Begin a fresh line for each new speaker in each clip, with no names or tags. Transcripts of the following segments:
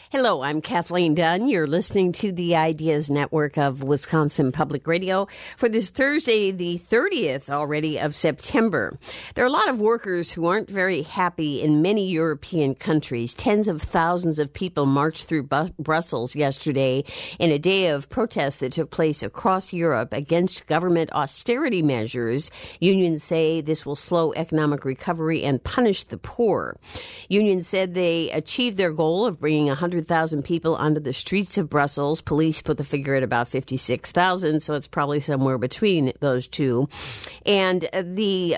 Hello, I'm Kathleen Dunn. You're listening to the Ideas Network of Wisconsin Public Radio for this Thursday, the 30th already of September. There are a lot of workers who aren't very happy in many European countries. Tens of thousands of people marched through Brussels yesterday in a day of protest that took place across Europe against government austerity measures. Unions say this will slow economic recovery and punish the poor. Unions said they achieved their goal of bringing 100,000 people onto the streets of Brussels. Police put the figure at about 56,000, so it's probably somewhere between those two. And the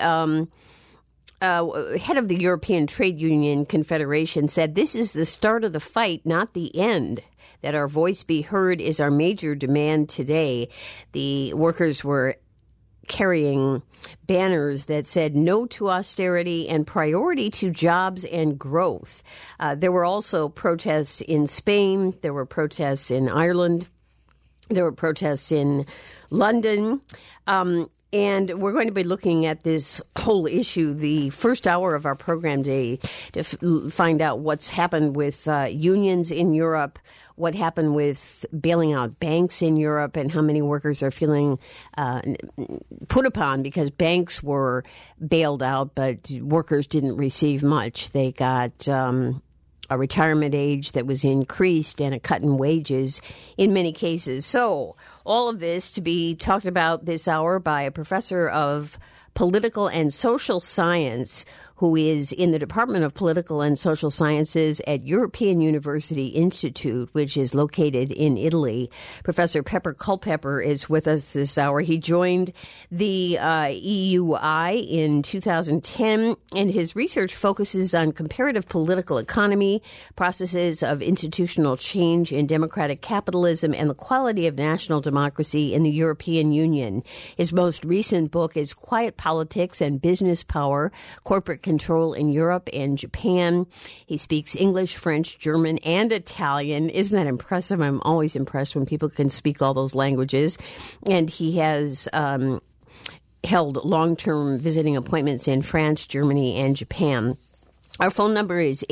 head of the European Trade Union Confederation said this is the start of the fight, not the end. That our voice be heard is our major demand today. The workers were carrying banners that said no to austerity and priority to jobs and growth. There were also protests in Spain. There were protests in Ireland. There were protests in London. And we're going to be looking at this whole issue the first hour of our program today to find out what's happened with unions in Europe, what happened with bailing out banks in Europe, and how many workers are feeling put upon because banks were bailed out, but workers didn't receive much. They got a retirement age that was increased and a cut in wages in many cases. So all of this to be talked about this hour by a professor of political and social science who is in the Department of Political and Social Sciences at European University Institute, which is located in Italy. Professor Pepper Culpepper is with us this hour. He joined the EUI in 2010, and his research focuses on comparative political economy, processes of institutional change in democratic capitalism, and the quality of national democracy in the European Union. His most recent book is Quiet Politics and Business Power, Corporate Control in Europe and Japan. He speaks English, French, German, and Italian. Isn't that impressive? I'm always impressed when people can speak all those languages. And he has held long-term visiting appointments in France, Germany, and Japan. Our phone number is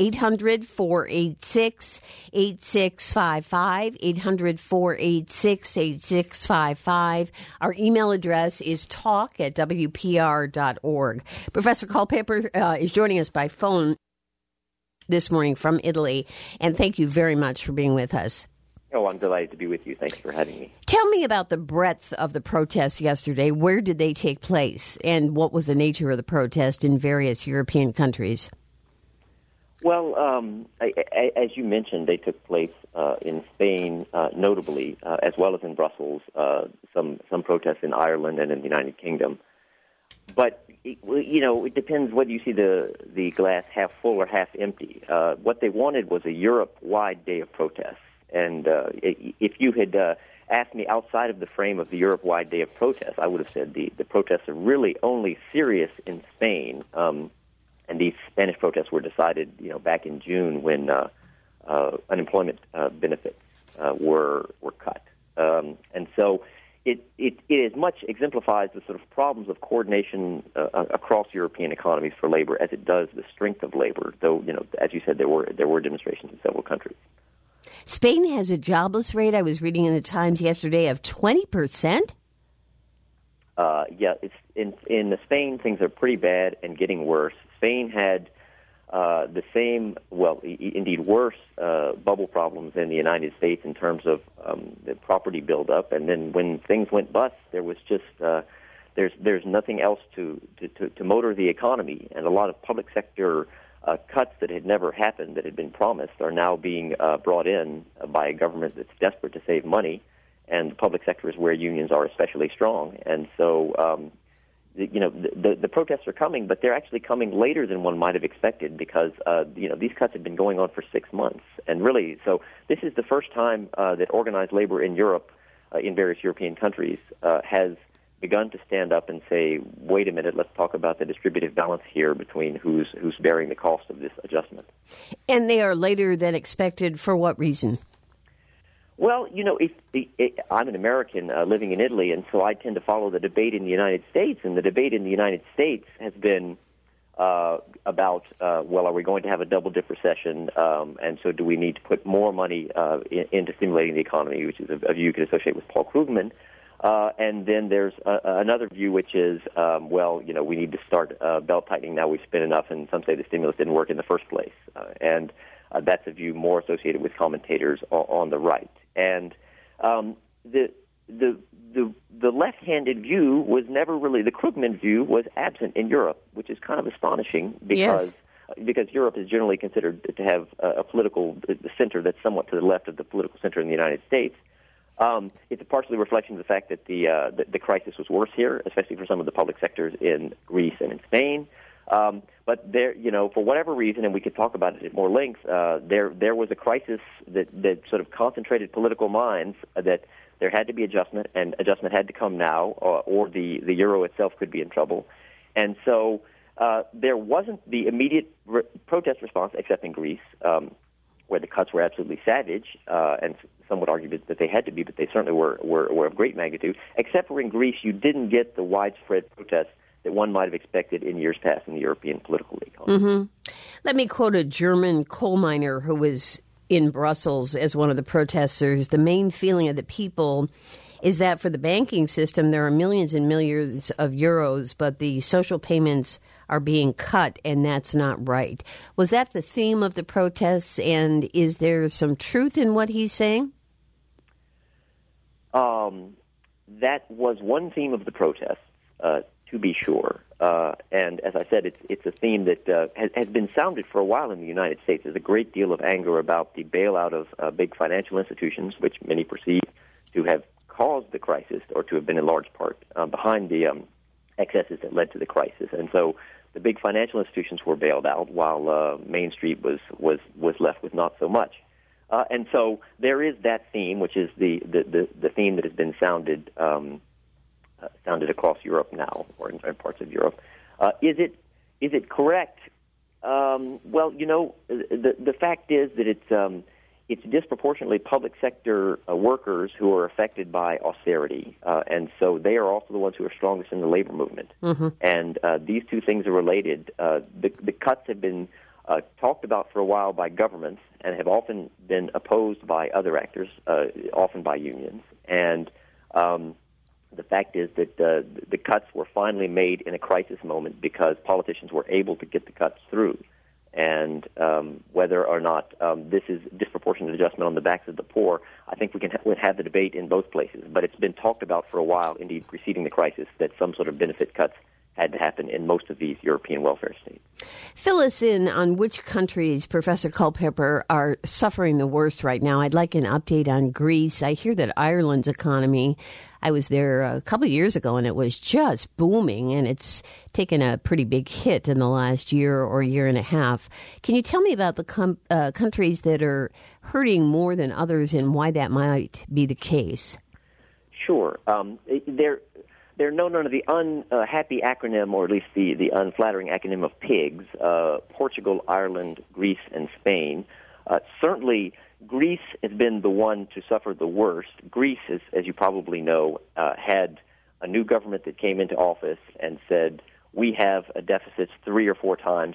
800-486-8655, 800-486-8655. Our email address is talk@wpr.org. Professor Culpepper is joining us by phone this morning from Italy, and thank you very much for being with us.
Oh, I'm delighted to be with you. Thank you for having me.
Tell me about the breadth of the protests yesterday. Where did they take place, and what was the nature of the protest in various European countries?
Well, as you mentioned, they took place in Spain, notably, as well as in Brussels, some protests in Ireland and in the United Kingdom. But, it depends whether you see the glass half full or half empty. What they wanted was a Europe-wide day of protests. And if you had asked me outside of the frame of the Europe-wide day of protests, I would have said the protests are really only serious in Spain. And these Spanish protests were decided, back in June when unemployment benefits were cut. And so it as much exemplifies the sort of problems of coordination across European economies for labor as it does the strength of labor, though, as you said, there were demonstrations in several countries.
Spain has a jobless rate, I was reading in the Times yesterday, of 20%?
Yeah, it's in Spain, things are pretty bad and getting worse. Spain had the same, indeed worse bubble problems in the United States in terms of the property buildup. And then when things went bust, there was just there's nothing else to motor the economy, and a lot of public sector cuts that had never happened, that had been promised, are now being brought in by a government that's desperate to save money. And the public sector is where unions are especially strong. And so, the protests are coming, but they're actually coming later than one might have expected because, these cuts have been going on for 6 months. And really, so this is the first time that organized labor in Europe, in various European countries, has begun to stand up and say, wait a minute, let's talk about the distributive balance here between who's bearing the cost of this adjustment.
And they are later than expected for what reason?
Well, I'm an American living in Italy, and so I tend to follow the debate in the United States. And the debate in the United States has been about, well, are we going to have a double-dip recession, and so do we need to put more money into stimulating the economy, which is a view you could associate with Paul Krugman. And then there's another view, which is, well, we need to start belt-tightening now. We've spent enough, and some say the stimulus didn't work in the first place. And that's a view more associated with commentators on the right. And the left-handed view was never really, the Krugman view was absent in Europe, which is kind of astonishing because Europe is generally considered to have a political center that's somewhat to the left of the political center in the United States. It's a partially reflection of the fact that the crisis was worse here, especially for some of the public sectors in Greece and in Spain. But there, for whatever reason, and we could talk about it at more length, there was a crisis that sort of concentrated political minds that there had to be adjustment, and adjustment had to come now, or the euro itself could be in trouble. And so there wasn't the immediate protest response, except in Greece, where the cuts were absolutely savage, and some would argue that they had to be, but they certainly were of great magnitude. Except for in Greece, you didn't get the widespread protests that one might have expected in years past in the European political economy.
Mm-hmm. Let me quote a German coal miner who was in Brussels as one of the protesters. The main feeling of the people is that for the banking system, there are millions and millions of euros, but the social payments are being cut, and that's not right. Was that the theme of the protests, and is there some truth in what he's saying?
That was one theme of the protests, to be sure. And as I said, it's a theme that has been sounded for a while in the United States. There's a great deal of anger about the bailout of big financial institutions, which many perceive to have caused the crisis, or to have been in large part behind the excesses that led to the crisis. And so the big financial institutions were bailed out, while Main Street was left with not so much. And so there is that theme, which is the theme that has been sounded across Europe now, or in parts of Europe. Is it correct? Well, the fact is that it's disproportionately public sector workers who are affected by austerity, and so they are also the ones who are strongest in the labor movement. Mm-hmm. And these two things are related. The cuts have been talked about for a while by governments and have often been opposed by other actors, often by unions. And the fact is that the cuts were finally made in a crisis moment because politicians were able to get the cuts through. And whether or not this is disproportionate adjustment on the backs of the poor, I think we can have the debate in both places. But it's been talked about for a while, indeed preceding the crisis, that some sort of benefit cuts had to happen in most of these European welfare states.
Fill us in on which countries, Professor Culpepper, are suffering the worst right now. I'd like an update on Greece. I hear that Ireland's economy, I was there a couple of years ago, and it was just booming, and it's taken a pretty big hit in the last year or year and a half. Can you tell me about the countries that are hurting more than others and why that might be the case?
Sure. They're known under the unhappy acronym, or at least the unflattering acronym of PIGS, Portugal, Ireland, Greece, and Spain. Certainly, Greece has been the one to suffer the worst. Greece, as you probably know, had a new government that came into office and said, we have a deficit three or four times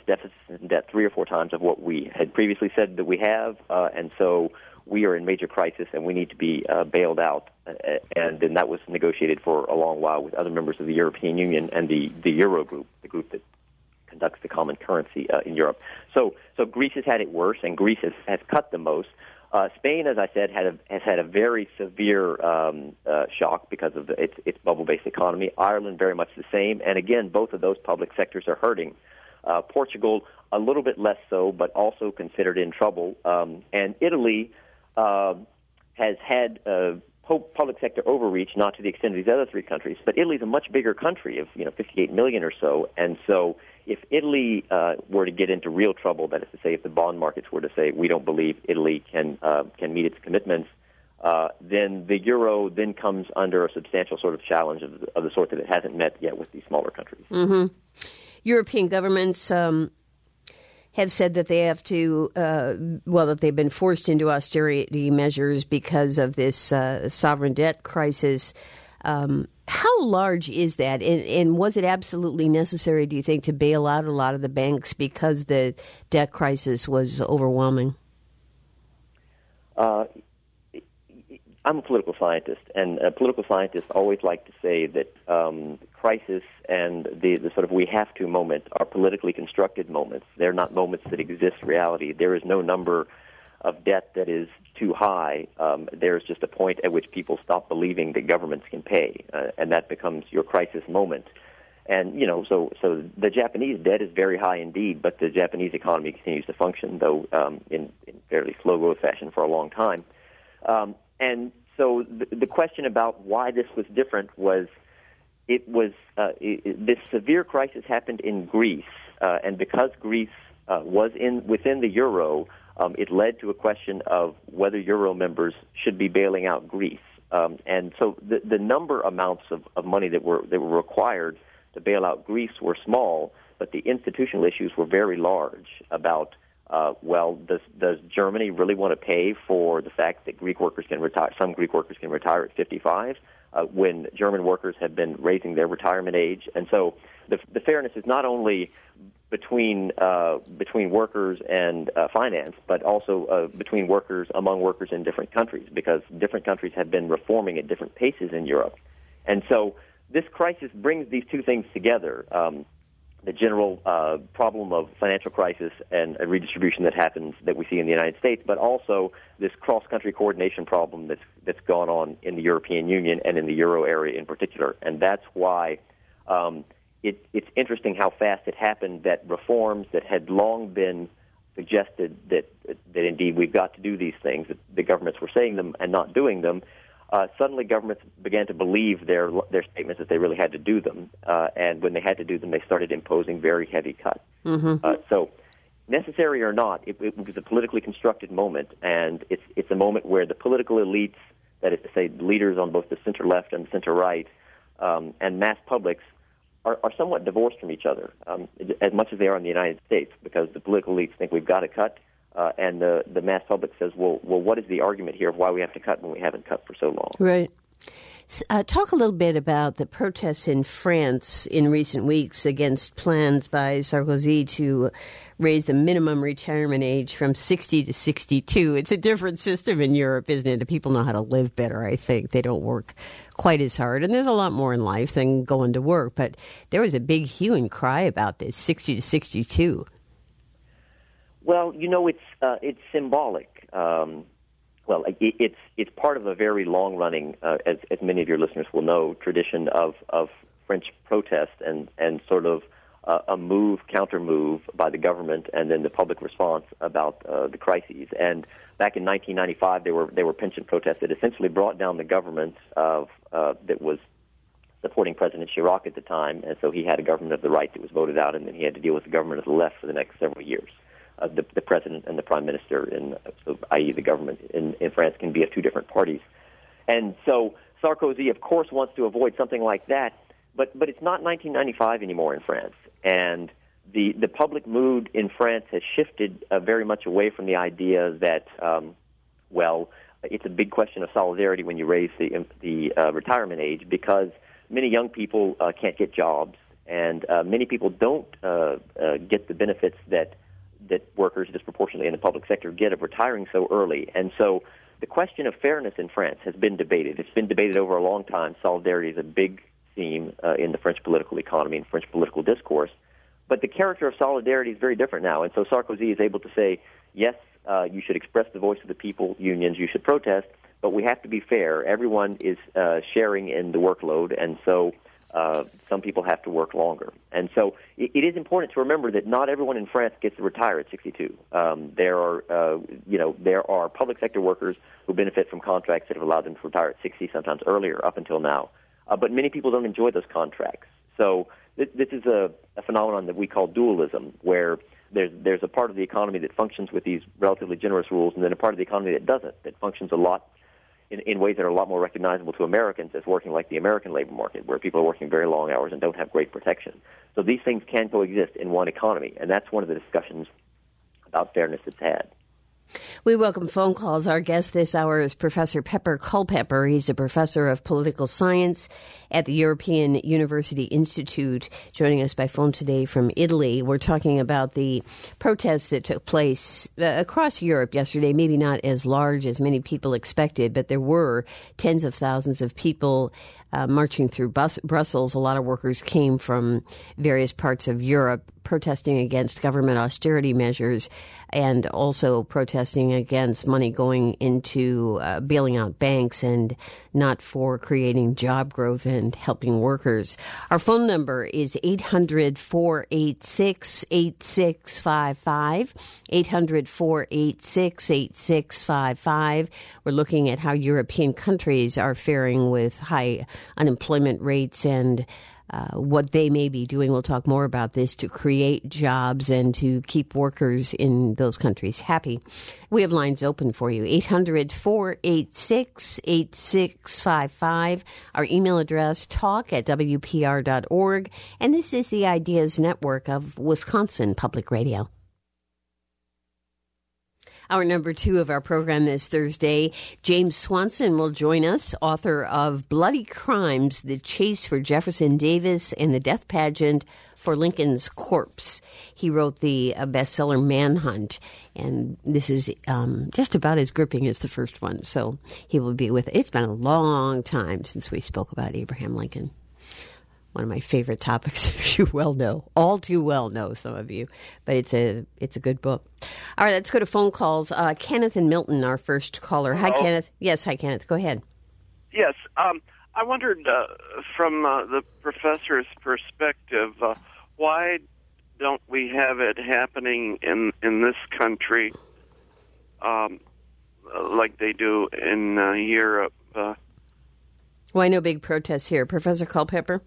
of what we had previously said that we have, and so we are in major crisis and we need to be bailed out. And then that was negotiated for a long while with other members of the European Union and the Euro group, the group that conducts the common currency in Europe. So Greece has had it worse, and Greece has cut the most. Spain, as I said, has had a very severe shock because of its bubble-based economy. Ireland, very much the same. And again, both of those public sectors are hurting. Portugal, a little bit less so, but also considered in trouble. And Italy has had public sector overreach, not to the extent of these other three countries, but Italy's a much bigger country of 58 million or so, and so if Italy were to get into real trouble, that is to say, if the bond markets were to say we don't believe Italy can meet its commitments, then the euro then comes under a substantial sort of challenge of the sort that it hasn't met yet with these smaller countries.
Mm-hmm. European governments have said that they have to, that they've been forced into austerity measures because of this sovereign debt crisis. How large is that? And was it absolutely necessary, do you think, to bail out a lot of the banks because the debt crisis was overwhelming?
I'm a political scientist, and political scientists always like to say that crisis and the sort of we have to moment are politically constructed moments. They're not moments that exist in reality. There is no number of debt that is too high. There's just a point at which people stop believing that governments can pay, and that becomes your crisis moment. And, so the Japanese debt is very high indeed, but the Japanese economy continues to function, though in fairly slow growth fashion for a long time. And so the question about why this was different was this severe crisis happened in Greece, and because Greece was within the euro, it led to a question of whether euro members should be bailing out Greece. And so the number amounts of money that were required to bail out Greece were small, but the institutional issues were very large about does Germany really want to pay for the fact that Greek workers can retire? Some Greek workers can retire at 55 when German workers have been raising their retirement age. And so the fairness is not only between workers and finance, but also between workers, among workers in different countries, because different countries have been reforming at different paces in Europe. And so this crisis brings these two things together. The general problem of financial crisis and a redistribution that happens that we see in the United States, but also this cross-country coordination problem that's gone on in the European Union and in the euro area in particular. And that's why it's interesting how fast it happened that reforms that had long been suggested that indeed we've got to do these things, that the governments were saying them and not doing them, suddenly governments began to believe their statements that they really had to do them, and when they had to do them, they started imposing very heavy cuts. Mm-hmm. So, necessary or not, it was a politically constructed moment, and it's a moment where the political elites, that is to say, leaders on both the center left and the center right, and mass publics, are somewhat divorced from each other, as much as they are in the United States, because the political elites think we've got to cut. And the mass public says, well, what is the argument here of why we have to cut when we haven't cut for so long?
Right. Talk a little bit about the protests in France in recent weeks against plans by Sarkozy to raise the minimum retirement age from 60 to 62. It's a different system in Europe, isn't it? The people know how to live better, I think. They don't work quite as hard. And there's a lot more in life than going to work. But there was a big hue and cry about this, 60 to 62.
Well, it's symbolic. It's part of a very long-running, as many of your listeners will know, tradition of French protest and sort of a counter-move by the government, and then the public response about the crises. And back in 1995, there were pension protests that essentially brought down the government that was supporting President Chirac at the time, and so he had a government of the right that was voted out, and then he had to deal with the government of the left for the next several years. The president and the prime minister, i.e. the government in France, can be of two different parties. And so Sarkozy, of course, wants to avoid something like that, but it's not 1995 anymore in France. And the public mood in France has shifted very much away from the idea that, it's a big question of solidarity when you raise the retirement age, because many young people can't get jobs, and many people don't get the benefits that workers disproportionately in the public sector get of retiring so early. And so the question of fairness in France has been debated. It's been debated over a long time. Solidarity is a big theme in the French political economy and French political discourse. But the character of solidarity is very different now. And so Sarkozy is able to say, yes, you should express the voice of the people, unions, you should protest, but we have to be fair. Everyone is sharing in the workload, and so some people have to work longer. And so it is important to remember that not everyone in France gets to retire at 62. There are public sector workers who benefit from contracts that have allowed them to retire at 60, sometimes earlier, up until now. But many people don't enjoy those contracts. So this is a phenomenon that we call dualism, where there's a part of the economy that functions with these relatively generous rules, and then a part of the economy that doesn't, that functions a lot in ways that are a lot more recognizable to Americans as working like the American labor market, where people are working very long hours and don't have great protection. So these things can coexist in one economy, and that's one of the discussions about fairness that's had.
We welcome phone calls. Our guest this hour is Professor Pepper Culpepper. He's a professor of political science at the European University Institute, joining us by phone today from Italy. We're talking about the protests that took place across Europe yesterday, maybe not as large as many people expected, but there were tens of thousands of people marching through Brussels. A lot of workers came from various parts of Europe protesting against government austerity measures and also protesting against money going into bailing out banks and not for creating job growth and helping workers. Our phone number is 800-486-8655, 800-486-8655. We're looking at how European countries are faring with high unemployment rates and what they may be doing. We'll talk more about this to create jobs and to keep workers in those countries happy. We have lines open for you, 800-486-8655. Our email address, talk@wpr.org. And this is the Ideas Network of Wisconsin Public Radio. Our number 2 of our program this Thursday, James Swanson will join us, author of Bloody Crimes, The Chase for Jefferson Davis and the Death Pageant for Lincoln's Corpse. He wrote the bestseller Manhunt, and this is just about as gripping as the first one. So he will be with. It's been a long time since we spoke about Abraham Lincoln. One of my favorite topics, as you well know, all too well know, some of you, but it's a good book. All right, let's go to phone calls. Kenneth and Milton, our first caller.
Hello.
Hi, Kenneth. Yes, hi, Kenneth. Go ahead.
Yes, I wondered from the professor's perspective, why don't we have it happening in this country like they do in Europe?
Why no big protests here? Professor Culpepper?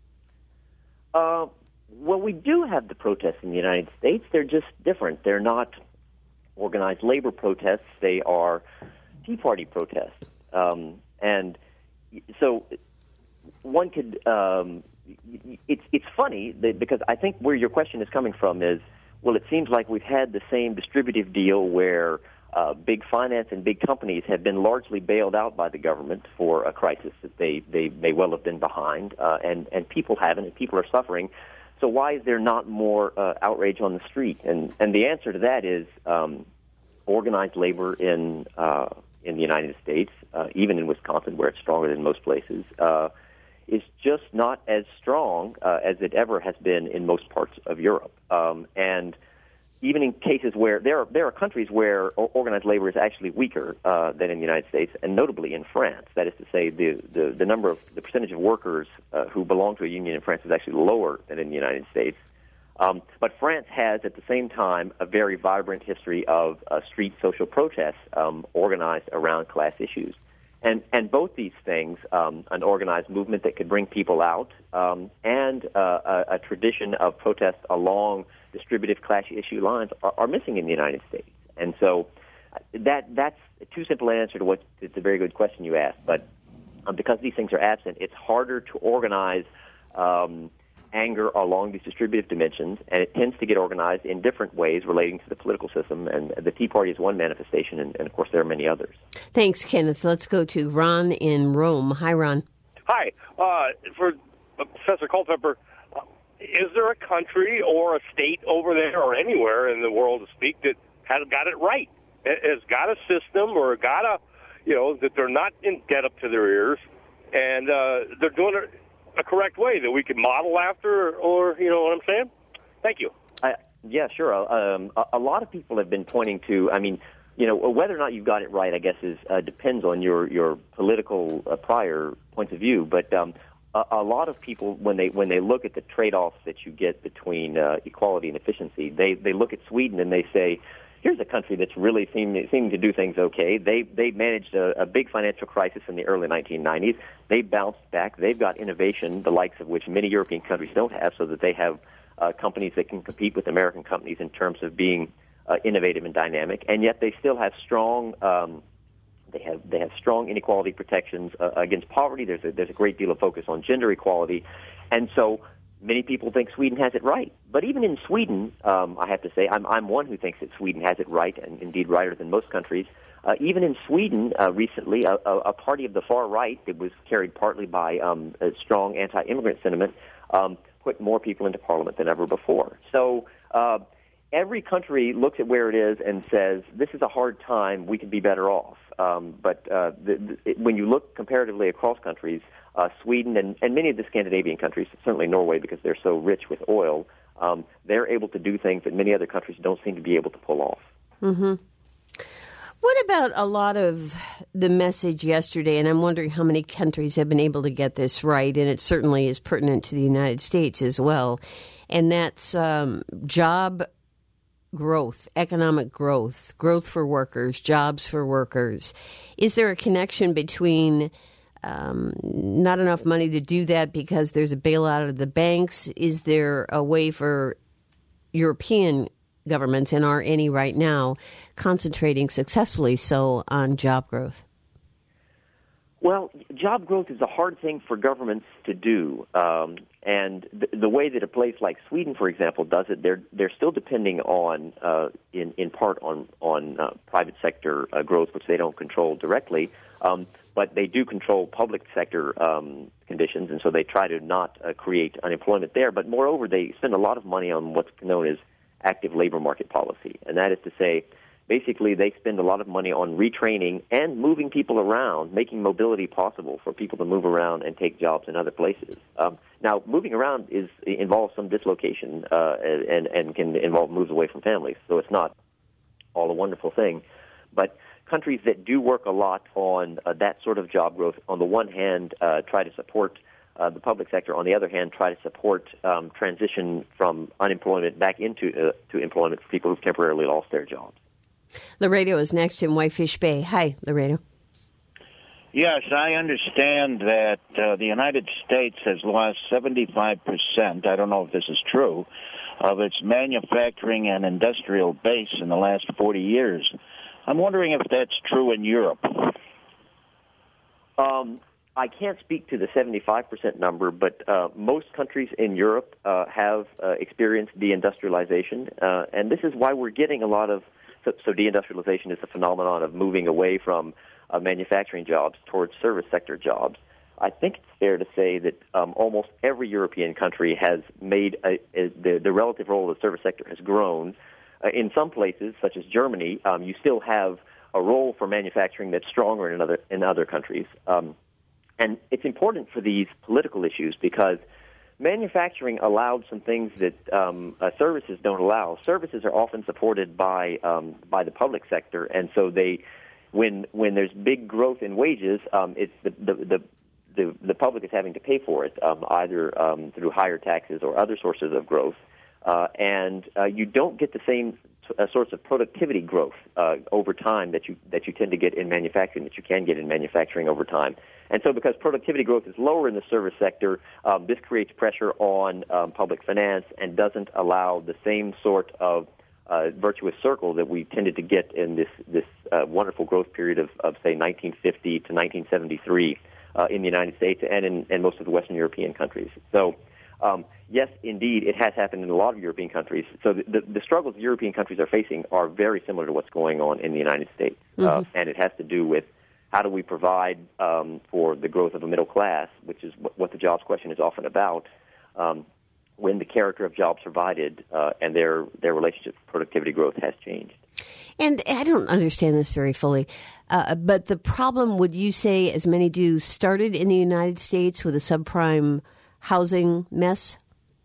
Well, we do have the protests in the United States. They're just different. They're not organized labor protests. They are Tea Party protests. And so one could it's funny because I think where your question is coming from is, well, it seems like we've had the same distributive deal where big finance and big companies have been largely bailed out by the government for a crisis that they may well have been behind, and people haven't, and people are suffering. So why is there not more outrage on the street? And the answer to that is organized labor in the United States, even in Wisconsin, where it's stronger than most places, is just not as strong as it ever has been in most parts of Europe. And even in cases where there are countries where organized labor is actually weaker than in the United States, and notably in France. That is to say, the percentage of workers who belong to a union in France is actually lower than in the United States. But France has, at the same time, a very vibrant history of street social protests organized around class issues. And both these things, an organized movement that could bring people out, and a tradition of protest along distributive class issue lines are missing in the United States. And so that's a too simple an answer to what it's a very good question you asked. But because these things are absent, it's harder to organize anger along these distributive dimensions, and it tends to get organized in different ways relating to the political system. And the Tea Party is one manifestation, and of course there are many others. Thanks,
Kenneth. Let's go to Ron in Rome. Hi, Ron.
Hi. For Professor Culpepper, is there a country or a state over there or anywhere in the world to speak that has got it right, has got a system or got a, that they're not in debt up to their ears, and they're doing it a correct way that we can model after, or you know what I'm saying? Thank you.
Yeah, sure. A lot of people have been pointing to, whether or not you've got it right, I guess, depends on your political prior points of view. But a lot of people, when they look at the trade-offs that you get between equality and efficiency, they look at Sweden and they say, here's a country that's really seeming to do things okay. They managed a big financial crisis in the early 1990s. They bounced back. They've got innovation, the likes of which many European countries don't have, so that they have companies that can compete with American companies in terms of being innovative and dynamic. And yet they still have strong they have strong inequality protections against poverty. There's a great deal of focus on gender equality, and so Many people think Sweden has it right. But even in Sweden, I have to say, I'm one who thinks that Sweden has it right, and indeed righter than most countries. Even in Sweden, recently, a party of the far right that was carried partly by a strong anti-immigrant sentiment put more people into parliament than ever before. So every country looks at where it is and says, this is a hard time, we could be better off. But when you look comparatively across countries, Sweden and many of the Scandinavian countries, certainly Norway because they're so rich with oil, they're able to do things that many other countries don't seem to be able to pull off.
Mm-hmm. What about a lot of the message yesterday, and I'm wondering how many countries have been able to get this right, and it certainly is pertinent to the United States as well, and that's job growth, economic growth, growth for workers, jobs for workers. Is there a connection between not enough money to do that because there's a bailout of the banks? Is there a way for European governments, and are any right now, concentrating successfully so on job growth?
Well, job growth is a hard thing for governments to do, and the way that a place like Sweden, for example, does it, they're still depending on, in part, on private sector growth, which they don't control directly, but they do control public sector conditions, and so they try to not create unemployment there. But moreover, they spend a lot of money on what's known as active labor market policy, and that is to say, basically, they spend a lot of money on retraining and moving people around, making mobility possible for people to move around and take jobs in other places. Now, moving around involves some dislocation and can involve moves away from families, so it's not all a wonderful thing. But countries that do work a lot on that sort of job growth, on the one hand, try to support the public sector, on the other hand, try to support transition from unemployment back into to employment for people who've temporarily lost their jobs.
Laredo is next in Whitefish Bay. Hi, Laredo.
Yes, I understand that the United States has lost 75%, I don't know if this is true, of its manufacturing and industrial base in the last 40 years. I'm wondering if that's true in Europe.
I can't speak to the 75% number, but most countries in Europe have experienced deindustrialization, and this is why we're getting a lot of. So deindustrialization is the phenomenon of moving away from manufacturing jobs towards service sector jobs. I think it's fair to say that almost every European country has made the relative role of the service sector has grown. In some places, such as Germany, you still have a role for manufacturing that's stronger in other countries. And it's important for these political issues because manufacturing allowed some things that services don't allow. Services are often supported by the public sector, and so when there's big growth in wages, it's the public is having to pay for it either through higher taxes or other sources of growth, and you don't get the same sorts of productivity growth over time that you tend to get in manufacturing, that you can get in manufacturing over time. And so because productivity growth is lower in the service sector, this creates pressure on public finance and doesn't allow the same sort of virtuous circle that we tended to get in this wonderful growth period of say, 1950 to 1973 in the United States and in most of the Western European countries. So, yes, indeed, it has happened in a lot of European countries. So the struggles European countries are facing are very similar to what's going on in the United States. And it has to do with how do we provide for the growth of a middle class, which is what the jobs question is often about, when the character of jobs provided and their relationship to productivity growth has changed.
And I don't understand this very fully, but the problem, would you say, as many do, started in the United States with a subprime housing mess?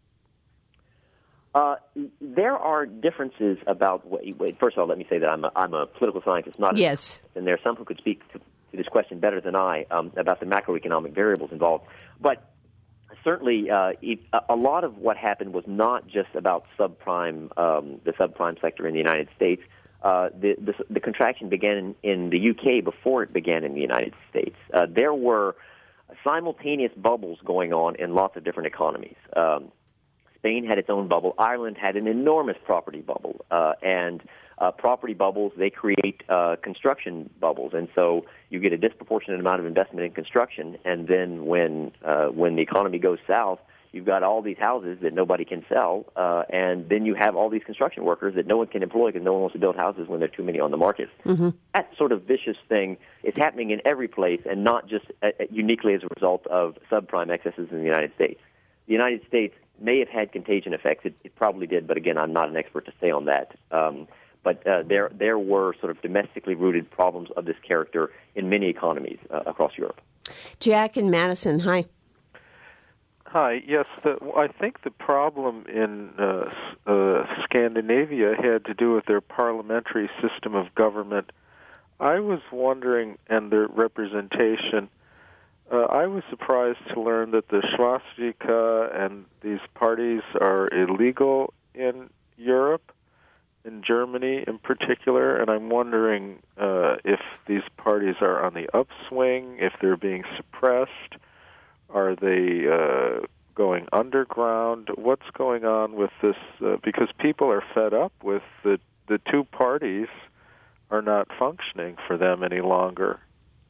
There are differences about first of all, let me say that I'm a political scientist, not
yes.
And there are some who could speak to this question better than I about the macroeconomic variables involved. But certainly, a lot of what happened was not just about subprime, the subprime sector in the United States. The contraction began in the UK before it began in the United States. There were simultaneous bubbles going on in lots of different economies. Spain had its own bubble. Ireland had an enormous property bubble. And property bubbles, they create construction bubbles. And so you get a disproportionate amount of investment in construction. And then when the economy goes south, You've got all these houses that nobody can sell, and then you have all these construction workers that no one can employ because no one wants to build houses when there are too many on the market. Mm-hmm. That sort of vicious thing is happening in every place, and not just uniquely as a result of subprime excesses in the United States. The United States may have had contagion effects. It probably did, but again, I'm not an expert to say on that. But there were sort of domestically rooted problems of this character in many economies across Europe.
Jack in Madison, hi.
Hi. Yes, I think the problem in Scandinavia had to do with their parliamentary system of government. I was wondering, and their representation, I was surprised to learn that the swastika and these parties are illegal in Europe, in Germany in particular, and I'm wondering if these parties are on the upswing, if they're being suppressed. Are they going underground? What's going on with this? Because people are fed up with the two parties are not functioning for them any longer.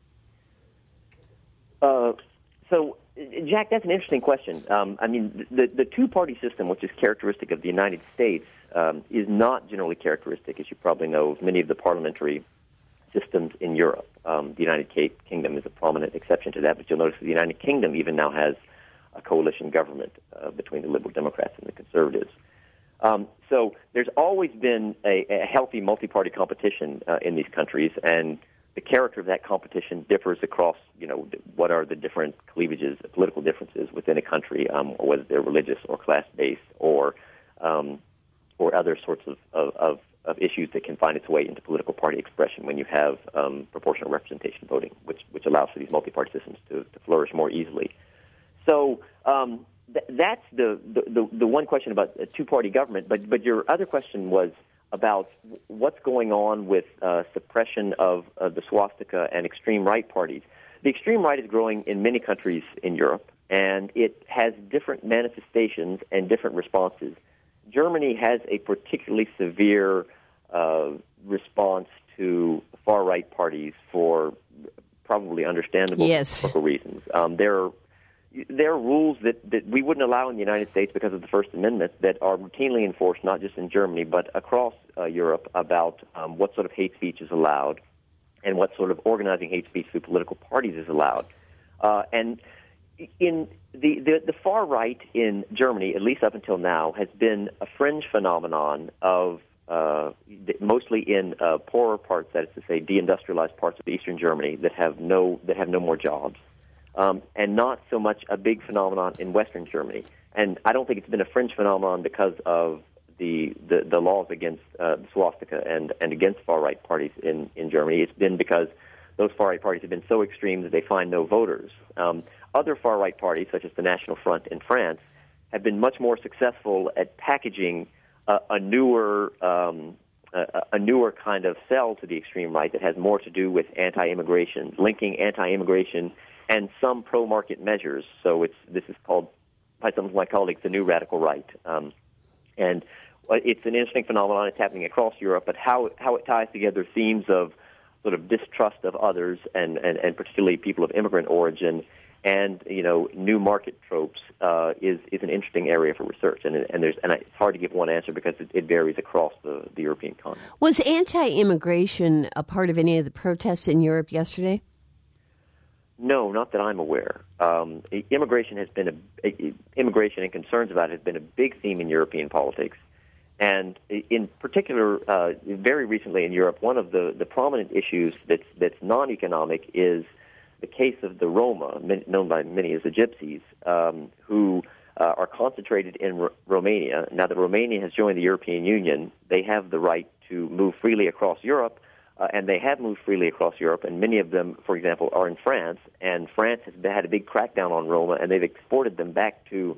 So, Jack, that's an interesting question. I mean, the two-party system, which is characteristic of the United States, is not generally characteristic, as you probably know, of many of the parliamentary systems in Europe. The United Kingdom is a prominent exception to that, but you'll notice that the United Kingdom even now has a coalition government between the Liberal Democrats and the Conservatives. So there's always been a healthy multi-party competition in these countries, and the character of that competition differs across, what are the different cleavages, political differences within a country, whether they're religious or class-based or other sorts of issues that can find its way into political party expression when you have proportional representation voting, which allows for these multi-party systems to flourish more easily. So that's the one question about a two-party government. But your other question was about what's going on with suppression of the swastika and extreme right parties. The extreme right is growing in many countries in Europe, and it has different manifestations and different responses. Germany has a particularly severe response to far-right parties for probably understandable political reasons. There are rules that we wouldn't allow in the United States because of the First Amendment that are routinely enforced, not just in Germany, but across Europe, about what sort of hate speech is allowed and what sort of organizing hate speech through political parties is allowed. And in the far right in Germany, at least up until now, has been a fringe phenomenon of mostly in poorer parts, that is to say, deindustrialized parts of eastern Germany that have no more jobs, and not so much a big phenomenon in western Germany. And I don't think it's been a fringe phenomenon because of the laws against the swastika and against far right parties in Germany. It's been because those far right parties have been so extreme that they find no voters. Other far right parties, such as the National Front in France, have been much more successful at packaging a newer kind of sell to the extreme right that has more to do with anti-immigration, linking anti-immigration and some pro-market measures. So this is called, by some of my colleagues, the new radical right. And it's an interesting phenomenon. It's happening across Europe, but how it ties together themes of sort of distrust of others and particularly people of immigrant origin and new market tropes is an interesting area for research, and it's hard to give one answer because it varies across the European continent.
Was anti-immigration a part of any of the protests in Europe yesterday?
No, not that I'm aware. Immigration immigration and concerns about it has been a big theme in European politics, and in particular, very recently in Europe, one of the prominent issues that's non-economic is the case of the Roma, known by many as the Gypsies, who are concentrated in Romania. Now that Romania has joined the European Union, they have the right to move freely across Europe, and they have moved freely across Europe, and many of them, for example, are in France, and France has had a big crackdown on Roma, and they've exported them back to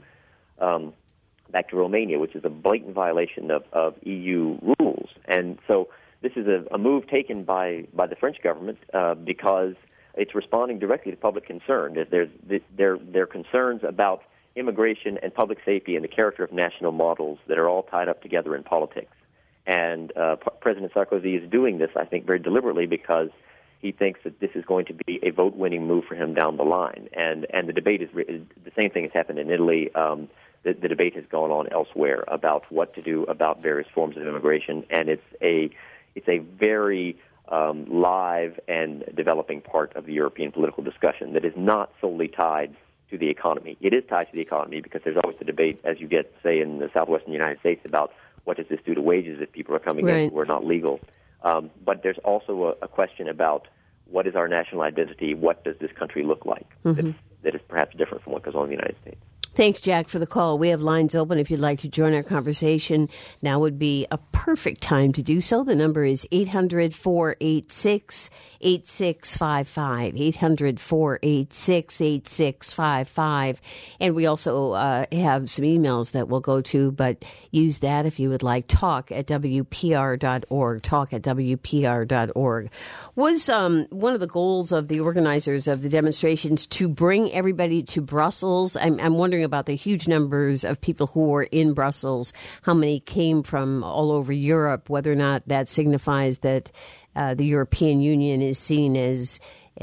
Romania, which is a blatant violation of EU rules. And so this is a move taken by the French government because it's responding directly to public concern. There are concerns about immigration and public safety and the character of national models that are all tied up together in politics. And President Sarkozy is doing this, I think, very deliberately because He thinks that this is going to be a vote-winning move for him down the line. And the debate is the same thing has happened in Italy. The debate has gone on elsewhere about what to do about various forms of immigration, and it's a very live and developing part of the European political discussion that is not solely tied to the economy. It is tied to the economy because there's always the debate, as you get, say, in the southwestern United States, about what does this do to wages if people are coming in who are not legal. But there's also a question about what is our national identity, what does this country look like that is perhaps different from what goes on in the United States.
Thanks, Jack, for the call. We have lines open if you'd like to join our conversation. Now would be a perfect time to do so. The number is 800-486-8655, 800-486-8655. And we also have some emails that we'll go to, but use that if you would like. Talk@WPR.org, talk@WPR.org. Was one of the goals of the organizers of the demonstrations to bring everybody to Brussels? I'm wondering about the huge numbers of people who were in Brussels, how many came from all over Europe, whether or not that signifies that the European Union is seen as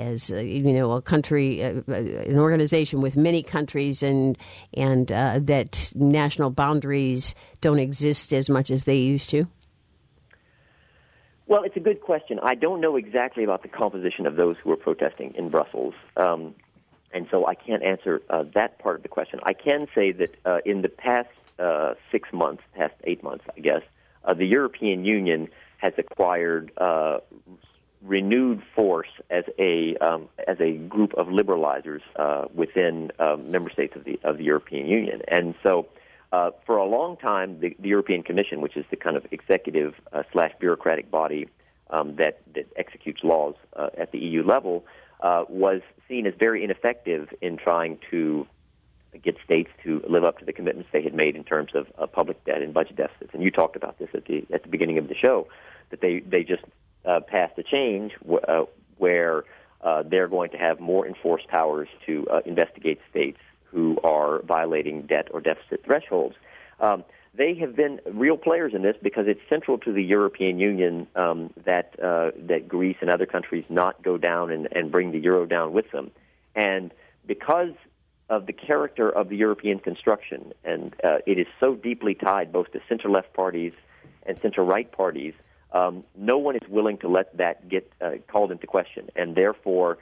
a country, an organization with many countries, and that national boundaries don't exist as much as they used to?
Well, it's a good question. I don't know exactly about the composition of those who were protesting in Brussels. And so I can't answer that part of the question. I can say that in the past 6 months, past 8 months, I guess, the European Union has acquired renewed force as a group of liberalizers within member states of the European Union. And so for a long time, the European Commission, which is the kind of executive / bureaucratic body that executes laws at the EU level, was seen as very ineffective in trying to get states to live up to the commitments they had made in terms of public debt and budget deficits. And you talked about this at the beginning of the show, that they just passed a change where they're going to have more enforced powers to investigate states who are violating debt or deficit thresholds. They have been real players in this because it's central to the European Union that Greece and other countries not go down and bring the euro down with them. And because of the character of the European construction, and it is so deeply tied both to center-left parties and center-right parties, no one is willing to let that get called into question. And therefore,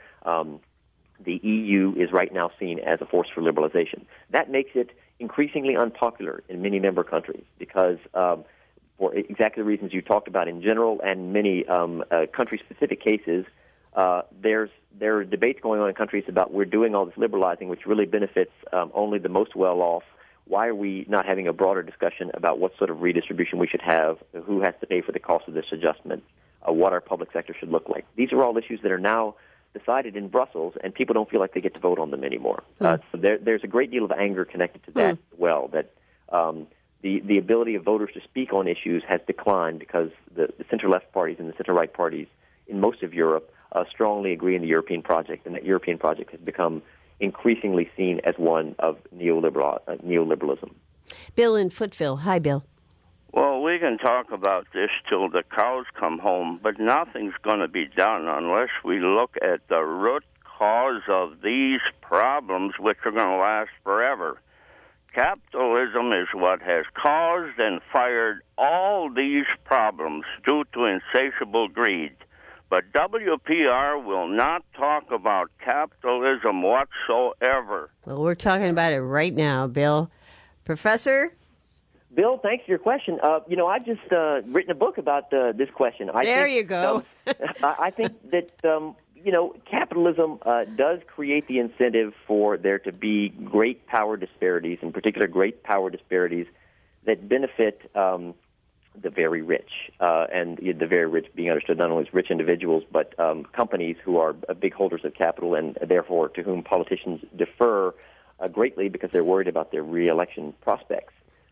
the EU is right now seen as a force for liberalization. That makes it increasingly unpopular in many member countries because for exactly the reasons you talked about in general and many country-specific cases, there are debates going on in countries about we're doing all this liberalizing, which really benefits only the most well-off. Why are we not having a broader discussion about what sort of redistribution we should have, who has to pay for the cost of this adjustment, what our public sector should look like? These are all issues that are now decided in Brussels, and people don't feel like they get to vote on them anymore. So there's a great deal of anger connected to that as well, that the ability of voters to speak on issues has declined because the center-left parties and the center-right parties in most of Europe strongly agree in the European project, and that European project has become increasingly seen as one of neoliberalism.
Bill in Footville. Hi, Bill.
Well, we can talk about this till the cows come home, but nothing's going to be done unless we look at the root cause of these problems, which are going to last forever. Capitalism is what has caused and fired all these problems due to insatiable greed. But WPR will not talk about capitalism whatsoever.
Well, we're talking about it right now, Bill. Professor?
Bill, thanks for your question. I've just written a book about this question.
You go.
I think that, capitalism does create the incentive for there to be great power disparities, in particular great power disparities that benefit the very rich, and the very rich being understood not only as rich individuals, but companies who are big holders of capital and therefore to whom politicians defer greatly because they're worried about their re-election prospects.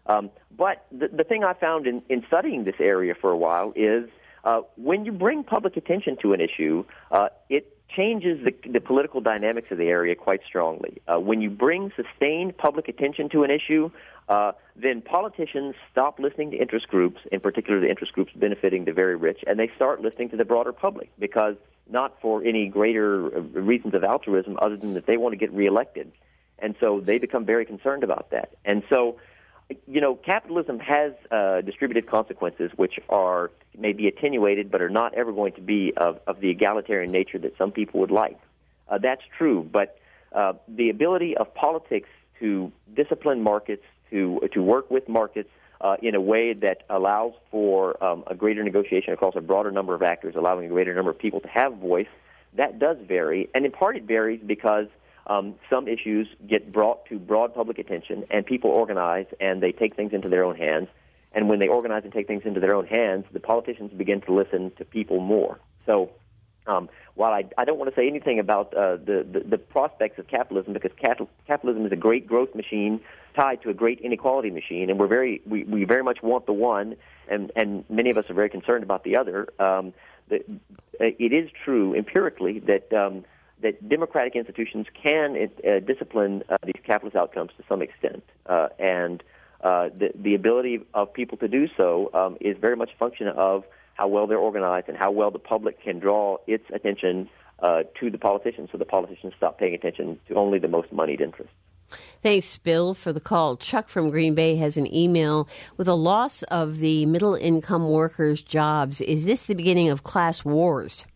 But the thing I found in studying this area for a while is when you bring public attention to an issue, it changes the political dynamics of the area quite strongly. When you bring sustained public attention to an issue, then politicians stop listening to interest groups, in particular the interest groups benefiting the very rich, and they start listening to the broader public because not for any greater reasons of altruism other than that they want to get reelected. And so they become very concerned about that. And so, capitalism has distributive consequences which are maybe attenuated but are not ever going to be of the egalitarian nature that some people would like. That's true, but the ability of politics to discipline markets, to work with markets in a way that allows for a greater negotiation across a broader number of actors, allowing a greater number of people to have voice, that does vary. And in part it varies because some issues get brought to broad public attention, and people organize, and they take things into their own hands. And when they organize and take things into their own hands, the politicians begin to listen to people more. So while I don't want to say anything about the prospects of capitalism, because capitalism is a great growth machine tied to a great inequality machine, and we very much want the one, and many of us are very concerned about the other. It is true empirically that democratic institutions can discipline these capitalist outcomes to some extent, and the ability of people to do so is very much a function of how well they're organized and how well the public can draw its attention to the politicians, so the politicians stop paying attention to only the most moneyed interests.
Thanks, Bill, for the call. Chuck from Green Bay has an email. With a loss of the middle-income workers' jobs, is this the beginning of class wars?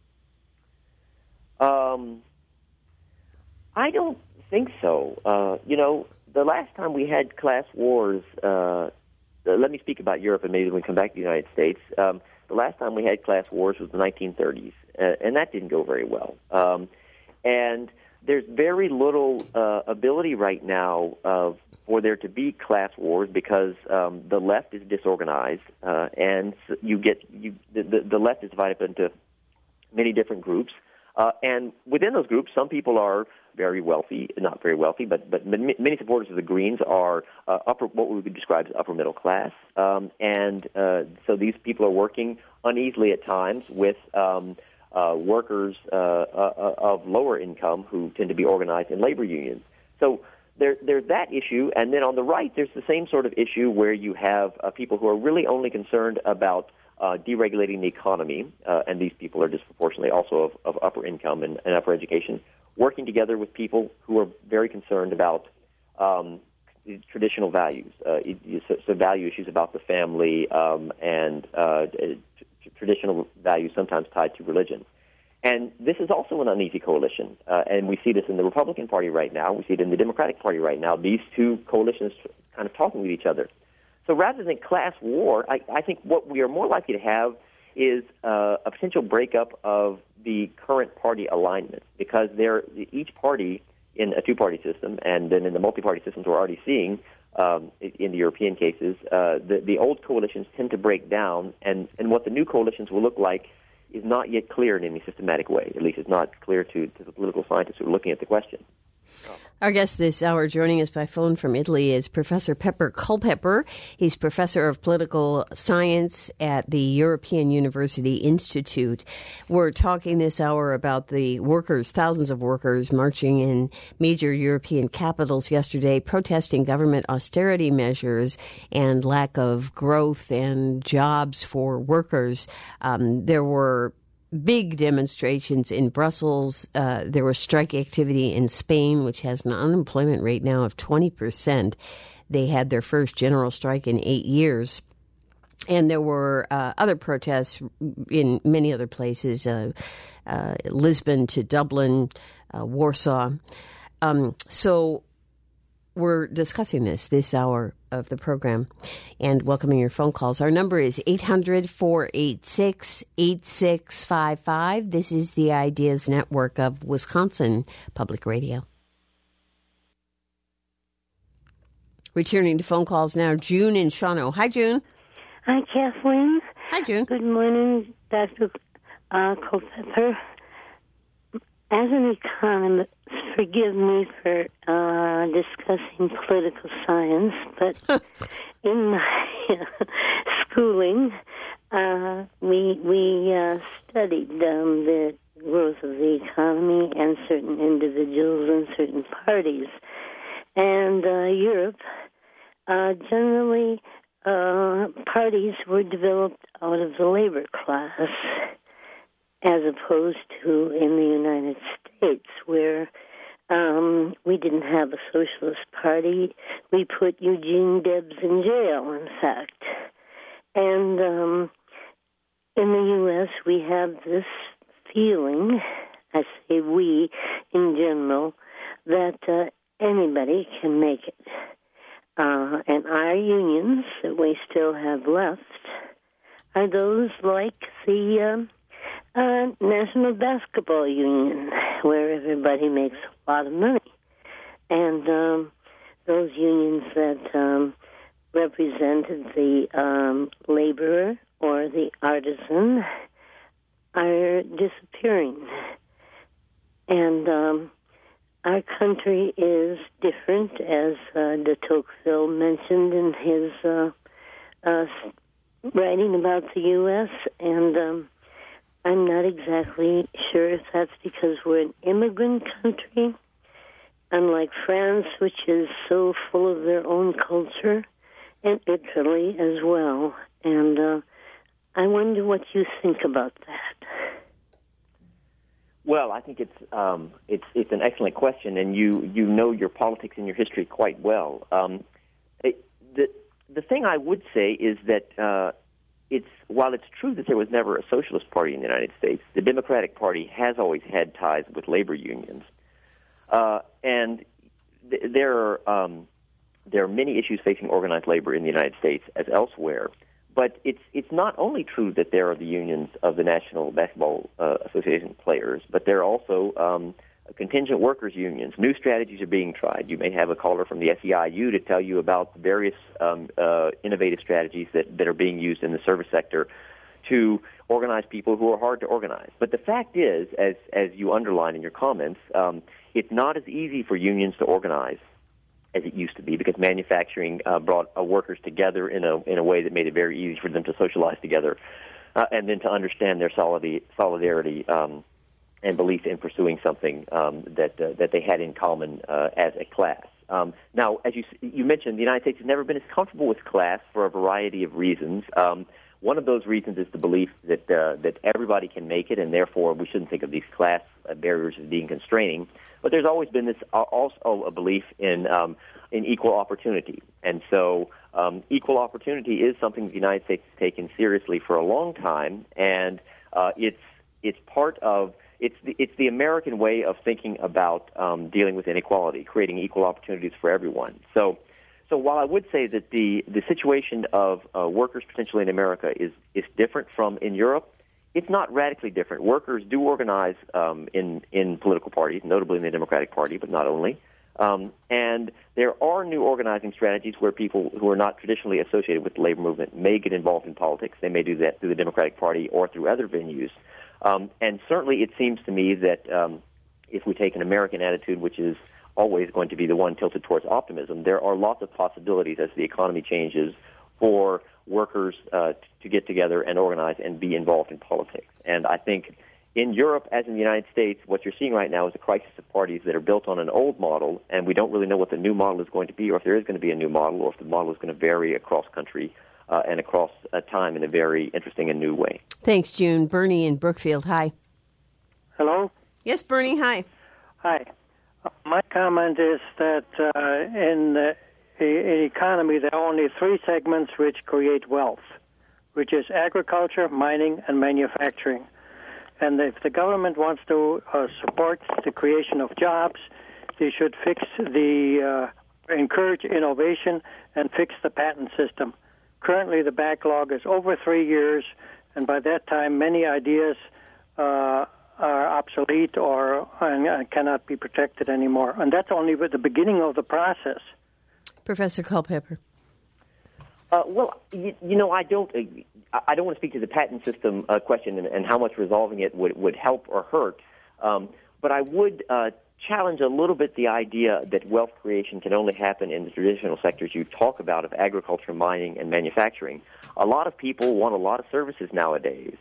I don't think so. The last time we had class wars, let me speak about Europe and maybe when we come back to the United States. The last time we had class wars was the 1930s, and that didn't go very well. And there's very little ability right now for there to be class wars because the left is disorganized, and the left is divided up into many different groups. And within those groups, some people are very wealthy, not very wealthy, but many supporters of the Greens are what we would describe as upper middle class. And so these people are working uneasily at times with workers of lower income who tend to be organized in labor unions. So there's that issue. And then on the right, there's the same sort of issue where you have people who are really only concerned about deregulating the economy, and these people are disproportionately also of upper income and upper education, working together with people who are very concerned about traditional values, so value issues about the family and traditional values sometimes tied to religion. And this is also an uneasy coalition, and we see this in the Republican Party right now. We see it in the Democratic Party right now. These two coalitions kind of talking with each other. So rather than class war, I think what we are more likely to have is a potential breakup of the current party alignment, because each party in a two-party system, and then in the multi-party systems we're already seeing in the European cases, the old coalitions tend to break down, and what the new coalitions will look like is not yet clear in any systematic way. At least it's not clear to the political scientists who are looking at the question.
Our guest this hour joining us by phone from Italy is Professor Pepper Culpepper. He's professor of political science at the European University Institute. We're talking this hour about the workers, thousands of workers marching in major European capitals yesterday, protesting government austerity measures and lack of growth and jobs for workers. There were big demonstrations in Brussels. There was strike activity in Spain, which has an unemployment rate now of 20%. They had their first general strike in 8 years. And there were other protests in many other places, Lisbon to Dublin, Warsaw. So we're discussing this hour of the program and welcoming your phone calls. Our number is 800-486-8655. This is the Ideas Network of Wisconsin Public Radio. Returning to phone calls now, June in Shawano. Hi, June.
Hi, Kathleen.
Hi, June.
Good morning, Dr. Culpepper. As an economist, forgive me for discussing political science, but in my schooling, we studied the growth of the economy and certain individuals and certain parties. And Europe, generally, parties were developed out of the labor class. as opposed to in the United States, where we didn't have a socialist party. We put Eugene Debs in jail, in fact. And in the U.S., we have this feeling, I say we in general, that anybody can make it. And our unions that we still have left are those like the National Basketball Union, where everybody makes a lot of money. And those unions that represented the laborer or the artisan are disappearing. And our country is different, as de Tocqueville mentioned in his writing about the U.S., and I'm not exactly sure if that's because we're an immigrant country, unlike France, which is so full of their own culture, and Italy as well. And I wonder what you think about that.
Well, I think it's an excellent question, and you know your politics and your history quite well. The thing I would say is that while it's true that there was never a socialist party in the United States, the Democratic Party has always had ties with labor unions, and there are many issues facing organized labor in the United States as elsewhere. But it's not only true that there are the unions of the National Basketball Association players, but there are also contingent workers unions. New strategies are being tried. You may have a caller from the SEIU to tell you about various innovative strategies that are being used in the service sector to organize people who are hard to organize. But the fact is, as you underline in your comments, it's not as easy for unions to organize as it used to be, because manufacturing brought workers together in a way that made it very easy for them to socialize together, and then to understand their solidarity and belief in pursuing something that they had in common as a class. Now, as you mentioned, the United States has never been as comfortable with class for a variety of reasons. One of those reasons is the belief that everybody can make it, and therefore we shouldn't think of these class barriers as being constraining. But there's always been this also a belief in equal opportunity, and so equal opportunity is something the United States has taken seriously for a long time, and it's part of it's the American way of thinking about dealing with inequality, creating equal opportunities for everyone. So while I would say that the situation of workers potentially in America is different from in Europe, it's not radically different. Workers do organize in political parties, notably in the Democratic Party, but not only. And there are new organizing strategies where people who are not traditionally associated with the labor movement may get involved in politics. They may do that through the Democratic Party or through other venues. And certainly it seems to me that if we take an American attitude, which is always going to be the one tilted towards optimism, there are lots of possibilities as the economy changes for workers to get together and organize and be involved in politics. And I think in Europe, as in the United States, what you're seeing right now is a crisis of parties that are built on an old model, and we don't really know what the new model is going to be, or if there is going to be a new model, or if the model is going to vary across country and across time in a very interesting and new way.
Thanks, June. Bernie in Brookfield, hi.
Hello?
Yes, Bernie, hi.
Hi. My comment is that in the economy, there are only three segments which create wealth, which is agriculture, mining, and manufacturing. And if the government wants to support the creation of jobs, they should encourage innovation and fix the patent system. Currently, the backlog is over 3 years, and by that time, many ideas are obsolete or cannot be protected anymore. And that's only the beginning of the process.
Professor Culpepper.
Well, I don't want to speak to the patent system question and how much resolving it would help or hurt, but I would challenge a little bit the idea that wealth creation can only happen in the traditional sectors you talk about of agriculture, mining, and manufacturing. A lot of people want a lot of services nowadays.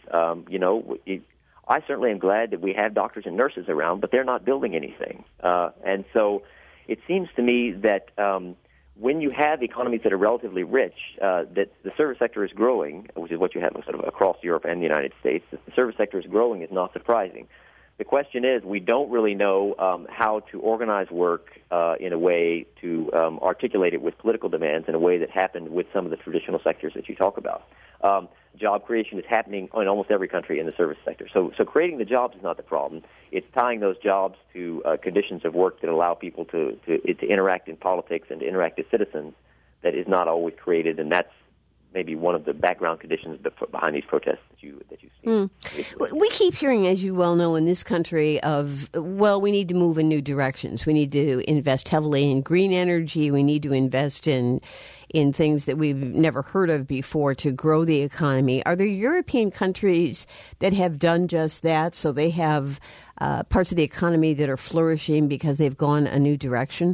I certainly am glad that we have doctors and nurses around, but they're not building anything. And so it seems to me that when you have economies that are relatively rich, that the service sector is growing, which is what you have sort of across Europe and the United States, that the service sector is growing is not surprising. The question is, we don't really know how to organize work in a way to articulate it with political demands in a way that happened with some of the traditional sectors that you talk about. Job creation is happening in almost every country in the service sector. So creating the jobs is not the problem. It's tying those jobs to conditions of work that allow people to interact in politics and to interact as citizens that is not always created, and that's maybe one of the background conditions behind these protests that you see.
We keep hearing, as you well know, in this country of, well, we need to move in new directions. We need to invest heavily in green energy. We need to invest in things that we've never heard of before to grow the economy. Are there European countries that have done just that, so they have parts of the economy that are flourishing because they've gone a new direction?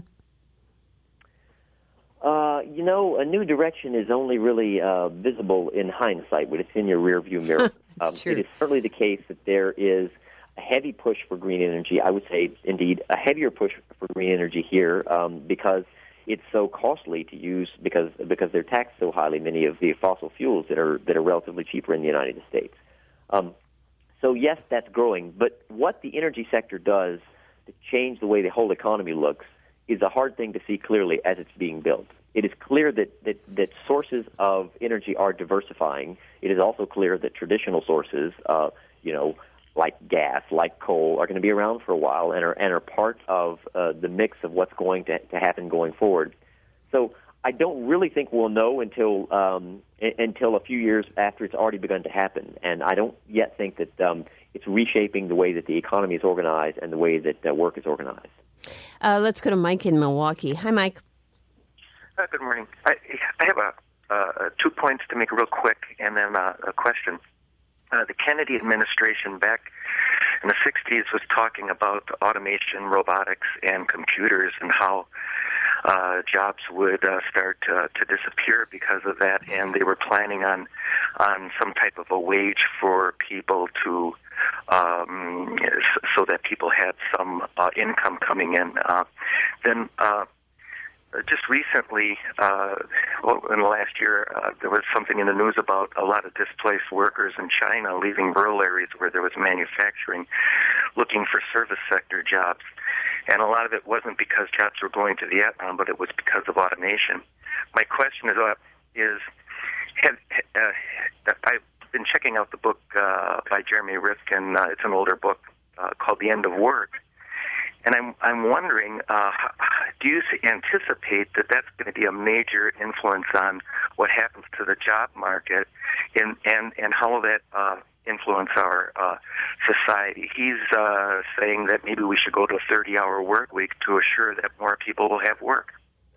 A new direction is only really visible in hindsight when it's in your rearview mirror. It is certainly the case that there is a heavy push for green energy. I would say, indeed, a heavier push for green energy here because it's so costly to use because they're taxed so highly, many of the fossil fuels that are relatively cheaper in the United States. So, yes, that's growing. But what the energy sector does to change the way the whole economy looks is a hard thing to see clearly as it's being built. It is clear that sources of energy are diversifying. It is also clear that traditional sources, like gas, like coal, are going to be around for a while and are part of the mix of what's going to happen going forward. So I don't really think we'll know until a few years after it's already begun to happen. And I don't yet think that it's reshaping the way that the economy is organized and the way that work is organized.
Let's go to Mike in Milwaukee. Hi, Mike.
Good morning. I have 2 points to make real quick and then a question. The Kennedy administration back in the 60s was talking about automation, robotics, and computers and how jobs would start to disappear because of that, and they were planning on some type of a wage for people to so that people had some income coming in. Then just recently, in the last year, there was something in the news about a lot of displaced workers in China leaving rural areas where there was manufacturing, looking for service sector jobs. And a lot of it wasn't because jobs were going to Vietnam, but it was because of automation. My question is I've been checking out the book by Jeremy Rifkin. It's an older book called The End of Work. And I'm wondering, do you anticipate that that's going to be a major influence on what happens to the job market and how will that influence our society? He's saying that maybe we should go to a 30-hour work week to assure that more people will have work.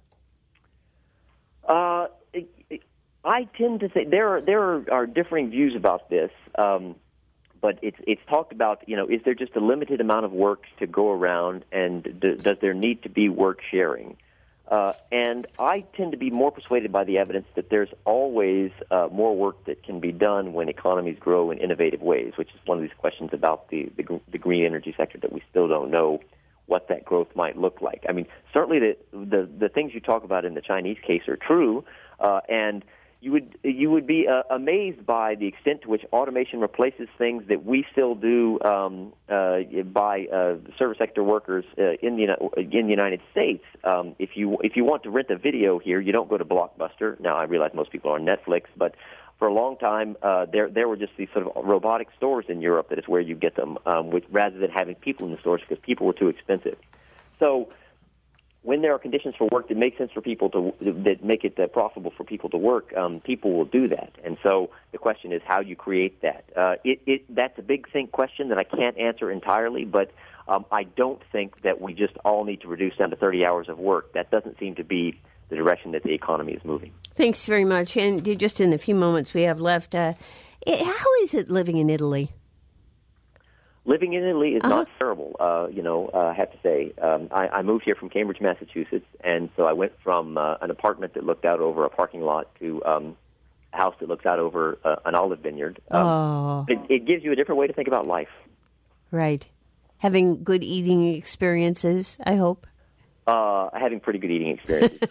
I tend to say there are differing views about this. But it's talked about, is there just a limited amount of work to go around, and does there need to be work sharing? And I tend to be more persuaded by the evidence that there's always more work that can be done when economies grow in innovative ways, which is one of these questions about the green energy sector that we still don't know what that growth might look like. I mean, certainly the things you talk about in the Chinese case are true, and you would be amazed by the extent to which automation replaces things that we still do by service sector workers in the United States. If you want to rent a video here, you don't go to Blockbuster. Now I realize most people are on Netflix, but for a long time there were just these sort of robotic stores in Europe that is where you get them, rather than having people in the stores because people were too expensive. So when there are conditions for work that make sense for people that make it profitable for people to work, people will do that. And so the question is how you create that. That's a big question that I can't answer entirely, but I don't think that we just all need to reduce down to 30 hours of work. That doesn't seem to be the direction that the economy is moving.
Thanks very much. And just in the few moments we have left, how is it living in Italy?
Living in Italy is not terrible, I have to say. I moved here from Cambridge, Massachusetts, and so I went from an apartment that looked out over a parking lot to a house that looks out over an olive vineyard. It gives you a different way to think about life.
Right. Having good eating experiences, I hope.
Having pretty good eating experiences.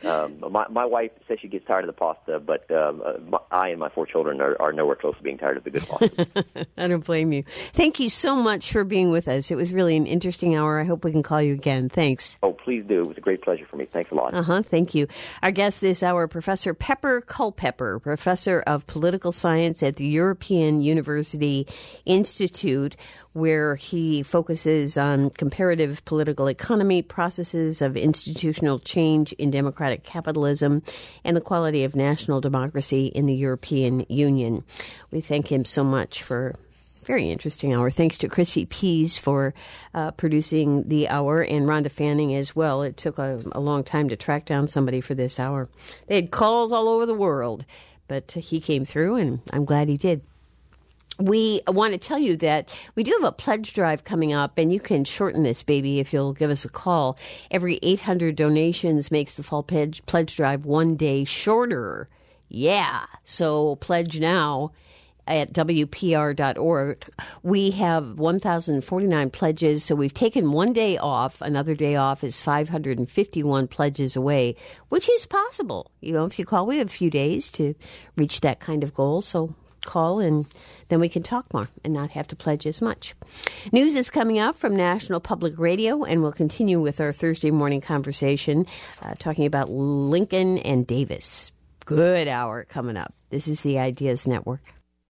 My wife says she gets tired of the pasta, but I and my 4 children are nowhere close to being tired of the good pasta.
I don't blame you. Thank you so much for being with us. It was really an interesting hour. I hope we can call you again. Thanks.
Oh, please do. It was a great pleasure for me. Thanks a lot.
Thank you. Our guest this hour, Professor Pepper Culpepper, Professor of Political Science at the European University Institute, where he focuses on comparative political economy, processes of institutional change in democratic capitalism, and the quality of national democracy in the European Union. We thank him so much for a very interesting hour. Thanks to Chrissy Pease for producing the hour, and Rhonda Fanning as well. It took a long time to track down somebody for this hour. They had calls all over the world, but he came through, and I'm glad he did. We want to tell you that we do have a pledge drive coming up, and you can shorten this, baby, if you'll give us a call. Every 800 donations makes the fall pledge drive 1 day shorter. Yeah, so pledge now at WPR.org. We have 1,049 pledges, so we've taken 1 day off. Another day off is 551 pledges away, which is possible. You know, if you call, we have a few days to reach that kind of goal, so call and then we can talk more and not have to pledge as much. News is coming up from National Public Radio, and we'll continue with our Thursday morning conversation talking about Lincoln and Davis. Good hour coming up. This is the Ideas Network.